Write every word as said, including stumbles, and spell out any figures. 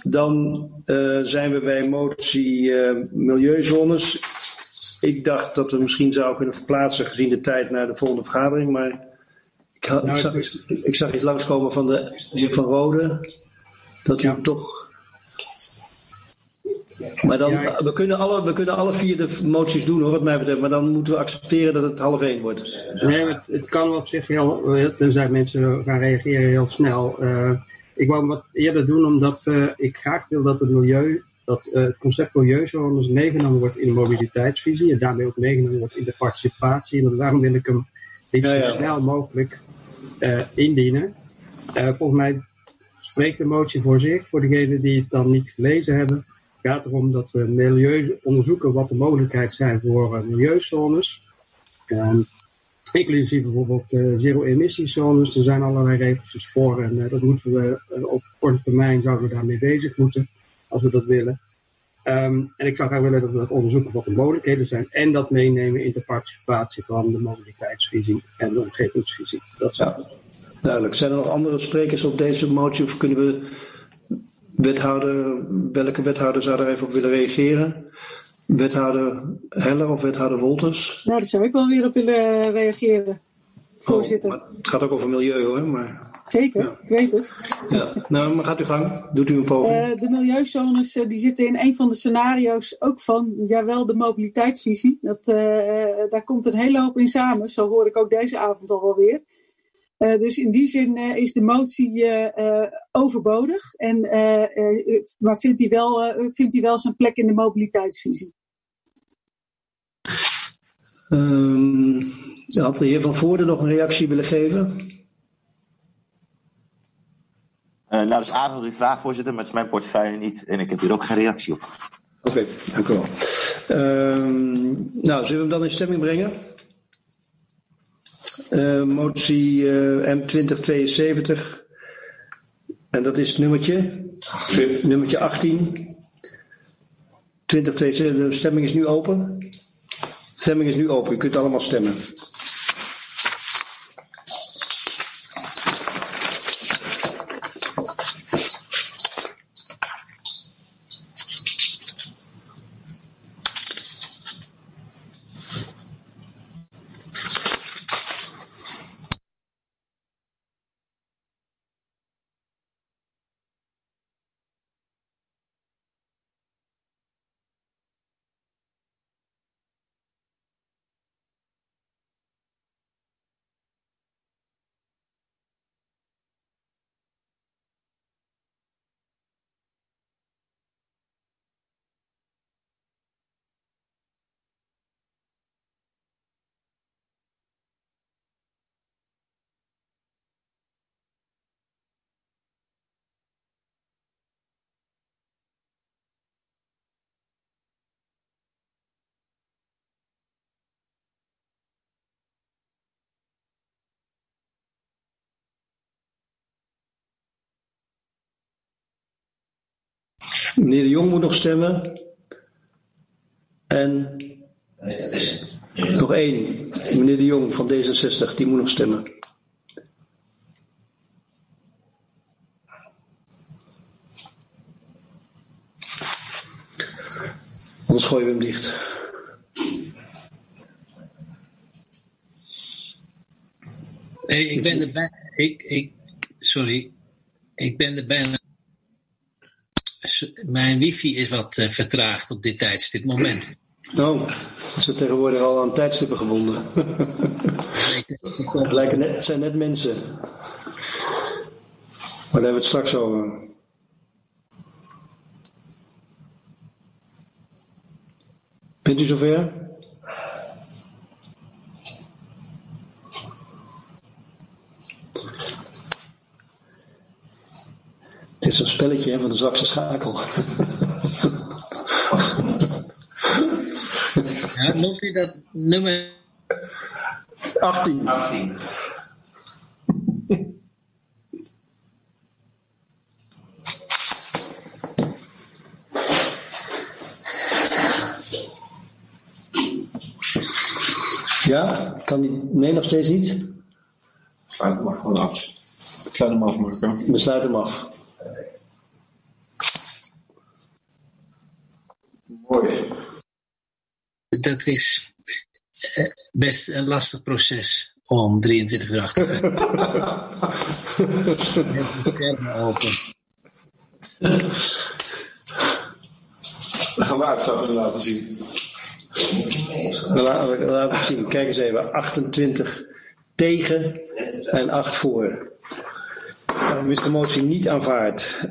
Dan uh, zijn we bij motie uh, milieuzones. Ik dacht dat we misschien zouden kunnen verplaatsen gezien de tijd naar de volgende vergadering, maar ik, ha- nou, ik, zag, iets, ik zag iets langskomen van de heer Van Rode, dat u ja. toch... Maar dan, ja, we, kunnen alle, we kunnen alle vier de moties doen hoor, wat mij betreft, maar dan moeten we accepteren dat het half één wordt. Nee, het, het kan op zich heel, tenzij mensen gaan reageren heel snel. Uh, ik wou wat eerder doen, omdat we, ik graag wil dat het milieu, dat uh, het concept milieuzones meegenomen wordt in de mobiliteitsvisie en daarmee ook meegenomen wordt in de participatie. En daarom wil ik hem liefst ja, ja. zo snel mogelijk uh, indienen. Uh, volgens mij spreekt de motie voor zich, voor degenen die het dan niet gelezen hebben. Het gaat erom dat we milieu onderzoeken wat de mogelijkheden zijn voor uh, milieuzones. Um, inclusief bijvoorbeeld uh, zero-emissiezones. Er zijn allerlei regeltjes voor en uh, dat moeten we uh, op korte termijn zouden we daarmee bezig moeten, als we dat willen. Um, en ik zou graag willen dat we dat onderzoeken wat de mogelijkheden zijn en dat meenemen in de participatie van de mobiliteitsvisie en de omgevingsvisie. Dat zou ja, duidelijk. Zijn er nog andere sprekers op deze motie of kunnen we... Wethouder, welke wethouder zou daar even op willen reageren? Wethouder Heller of wethouder Wolters? Nou, daar zou ik wel weer op willen reageren, voorzitter. Oh, maar het gaat ook over milieu hoor. Maar... Zeker, ja. Ik weet het. Ja. Nou, maar gaat u gang. Doet u een poging. Uh, de milieuzones uh, die zitten in een van de scenario's ook van, jawel, de mobiliteitsvisie. Dat, uh, daar komt een hele hoop in samen. Zo hoor ik ook deze avond al wel weer. Uh, dus in die zin uh, is de motie uh, uh, overbodig. En, uh, uh, maar vindt hij wel, uh, vindt hij wel zijn plek in de mobiliteitsvisie. Um, had de heer Van Voorde nog een reactie willen geven? Uh, nou, dat is aardig die vraag, voorzitter, maar het is mijn portefeuille niet. En ik heb hier ook geen reactie op. Oké, okay, dank u wel. Um, nou, zullen we hem dan in stemming brengen? Uh, motie uh, M twintig tweeënzeventig en dat is nummertje nummertje achttien twintig tweeënzeventig. De stemming is nu open. De stemming is nu open, u kunt allemaal stemmen. Meneer de Jong moet nog stemmen. En nee, dat is het. Nog één. Meneer de Jong van D zesenzestig, die moet nog stemmen. Anders gooien we hem dicht. Nee, ik ben er bijna. Ik, ik, sorry. Ik ben er bijna. Mijn wifi is wat uh, vertraagd op dit tijdstip moment. Oh, is het tegenwoordig al aan tijdstippen gebonden? het, lijken net, het zijn net mensen. Maar daar hebben we het straks over. Bent u zover? Het is een spelletje hè, van de zwakste schakel. Ja, noemt u dat nummer? achttien. achttien. Ja? Kan die... Nee, nog steeds niet? Sluit hem maar gewoon af. Ik sluit hem af, Marco. We sluiten hem af. Mooi. Dat is uh, best een lastig proces om drieëntwintig uur achter te werken. Met de schermen open. Dan gaan we uitstappen laten zien. Laten we laten zien. Kijk eens even. achtentwintig tegen en acht voor. Dan is de motie niet aanvaard.